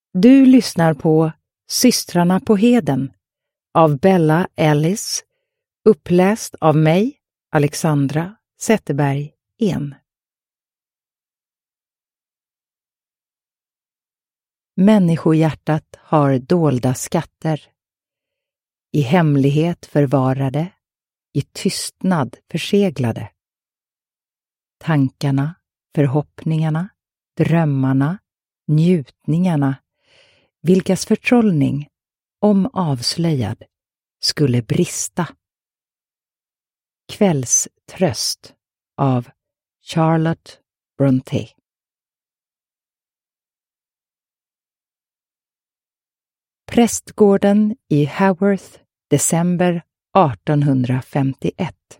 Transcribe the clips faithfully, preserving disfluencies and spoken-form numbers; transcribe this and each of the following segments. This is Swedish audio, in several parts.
Du lyssnar på Systrarna på Heden av Bella Ellis, uppläst av mig, Alexandra Zetterberg En. Människohjärtat har dolda skatter, i hemlighet förvarade, i tystnad förseglade. Tankarna, förhoppningarna, drömmarna, njutningarna, vilkas förtrollning, om avslöjad, skulle brista. Kvällströst av Charlotte Brontë. Prästgården i Haworth, december artonhundrafemtioett.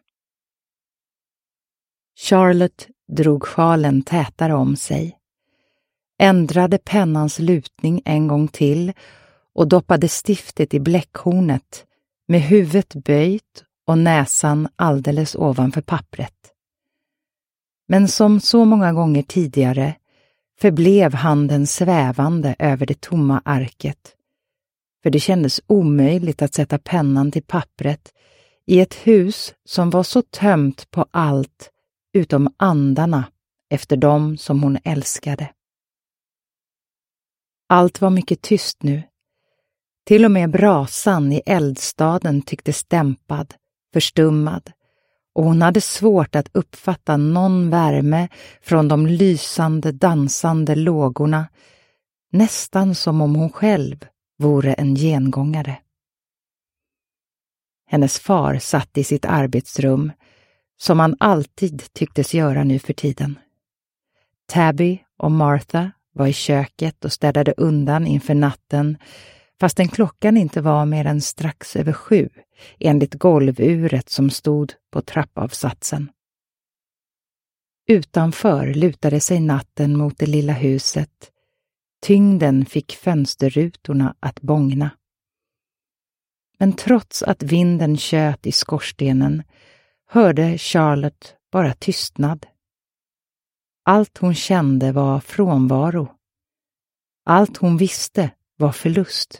Charlotte drog sjalen tätare om sig, ändrade pennans lutning en gång till och doppade stiftet i bläckhornet med huvudet böjt och näsan alldeles ovanför pappret. Men som så många gånger tidigare förblev handen svävande över det tomma arket, för det kändes omöjligt att sätta pennan till pappret i ett hus som var så tömt på allt utom andarna efter dem som hon älskade. Allt var mycket tyst nu. Till och med brasan i eldstaden tycktes dämpad, förstummad, och hon hade svårt att uppfatta någon värme från de lysande, dansande lågorna, nästan som om hon själv vore en gengångare. Hennes far satt i sitt arbetsrum, som han alltid tycktes göra nu för tiden. Tabby och Martha var i köket och städade undan inför natten, fastän klockan inte var mer än strax över sju, enligt golvuret som stod på trappavsatsen. Utanför lutade sig natten mot det lilla huset. Tyngden fick fönsterrutorna att bångna. Men trots att vinden tjöt i skorstenen hörde Charlotte bara tystnad. Allt hon kände var frånvaro. Allt hon visste var förlust.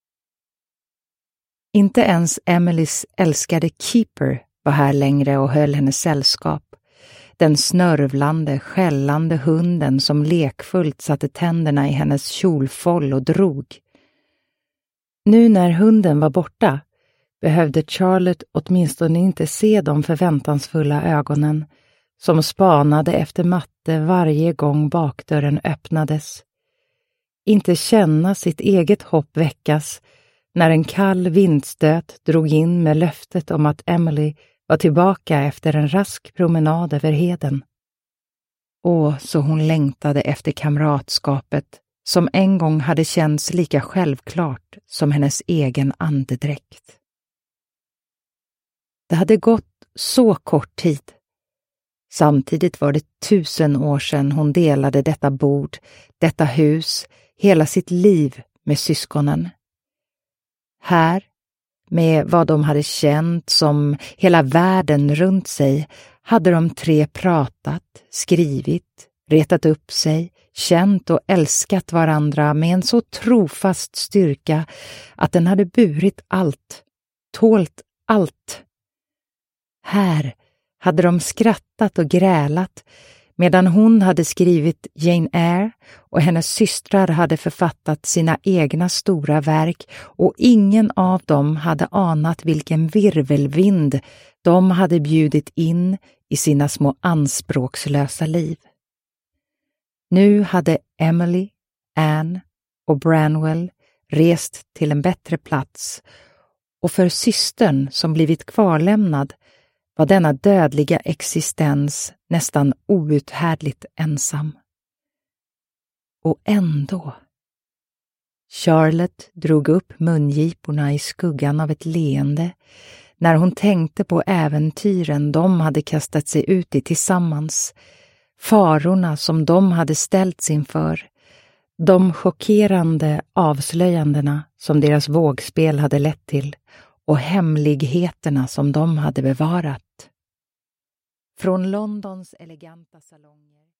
Inte ens Emelies älskade Keeper var här längre och höll hennes sällskap. Den snörvlande, skällande hunden som lekfullt satte tänderna i hennes kjolfåll och drog. Nu när hunden var borta behövde Charlotte åtminstone inte se de förväntansfulla ögonen som spanade efter matte varje gång bakdörren öppnades. Inte känna sitt eget hopp väckas när en kall vindstöt drog in med löftet om att Emily var tillbaka efter en rask promenad över heden. Och så hon längtade efter kamratskapet som en gång hade känts lika självklart som hennes egen andedräkt. Det hade gått så kort tid. Samtidigt var det tusen år sedan hon delade detta bord, detta hus, hela sitt liv med syskonen. Här, med vad de hade känt som hela världen runt sig, hade de tre pratat, skrivit, retat upp sig, känt och älskat varandra med en så trofast styrka att den hade burit allt, tålt allt. Här hade de skrattat och grälat medan hon hade skrivit Jane Eyre och hennes systrar hade författat sina egna stora verk, och ingen av dem hade anat vilken virvelvind de hade bjudit in i sina små anspråkslösa liv. Nu hade Emily, Anne och Branwell rest till en bättre plats, och för systern som blivit kvarlämnad var denna dödliga existens nästan outhärdligt ensam. Och ändå. Charlotte drog upp mungiporna i skuggan av ett leende när hon tänkte på äventyren de hade kastat sig ut i tillsammans, farorna som de hade ställts inför, de chockerande avslöjandena som deras vågspel hade lett till och hemligheterna som de hade bevarat. Från Londons eleganta salonger